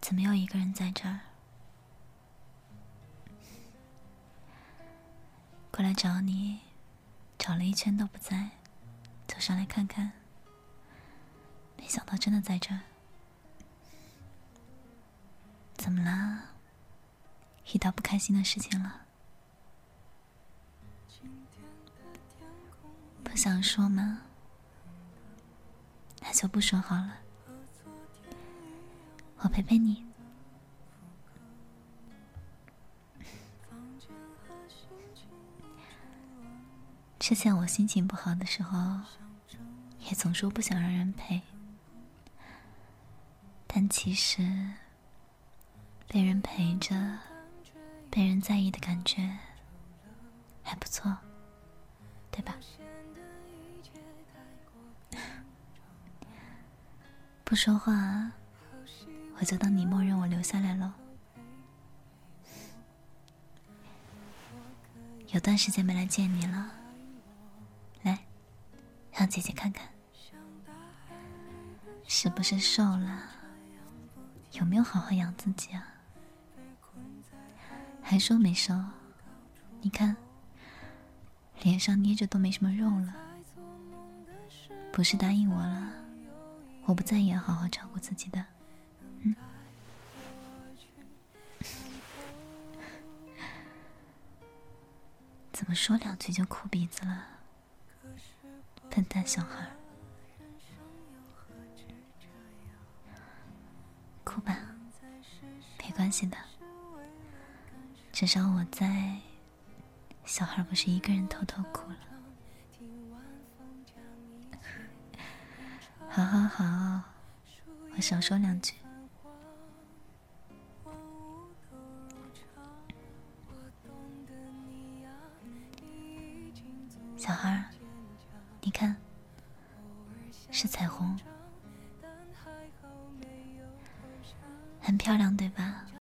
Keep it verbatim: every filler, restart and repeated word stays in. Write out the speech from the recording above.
怎么又一个人在这儿？过来找你，找了一圈都不在，就上来看看。没想到真的在这儿。怎么啦？遇到不开心的事情了？不想说吗？那就不说好了。我陪陪你。之前我心情不好的时候，也总说不想让人陪，但其实被人陪着，被人在意的感觉还不错，对吧？不说话，我就当你默认我留下来了。有段时间没来见你了，来，让姐姐看看，是不是瘦了？有没有好好养自己啊？还说没瘦，你看，脸上捏着都没什么肉了。不是答应我了，我不再也好好照顾自己的，嗯。怎么说两句就哭鼻子了？笨蛋小孩。哭吧，没关系的，至少我在，小孩不是一个人偷偷哭了。好好好，我少说两句。小孩，你看，是彩虹，很漂亮，对吧？